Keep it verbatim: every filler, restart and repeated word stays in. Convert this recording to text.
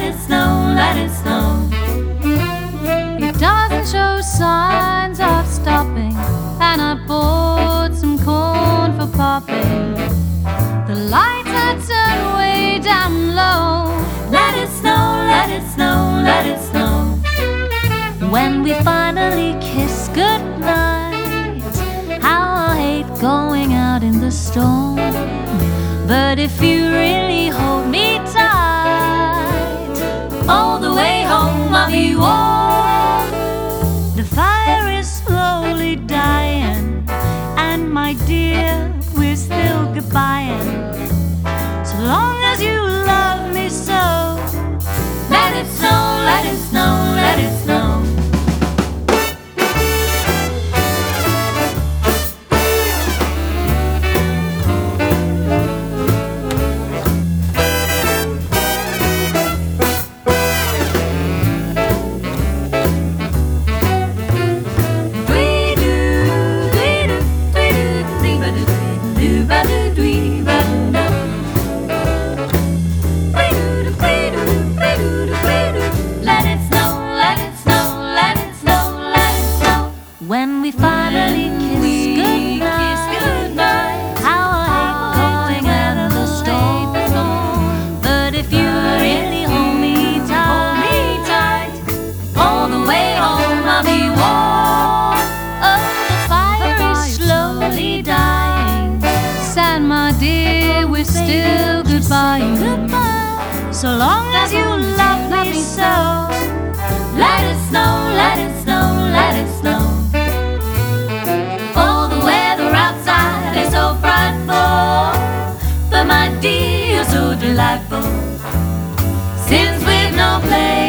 it snow, let it snow. It doesn't show signs of stopping, and I bought some corn for popping. The lights are turned way down low. Let it snow, let it snow, let it snow. When we finally kiss goodnight, how I hate going out in the storm. But if you really hold me tight, all the way home I'll be warm. The fire is slowly dying, and my dear, we're still goodbying. So long as you love me so, let it snow, let it snow, let it snow. When we finally kiss we goodnight, kiss goodnight, how I hate going out in the storm. But if you really hold me tight, hold me tight, all the way home I'll be warm. oh, the fire is slowly dying. Sad, my dear, we're still goodbying. Goodbye. So long as you love me so, let it snow, let it snow, let it snow. Oh, the weather outside is so frightful, but my dear, so delightful. Since we've no place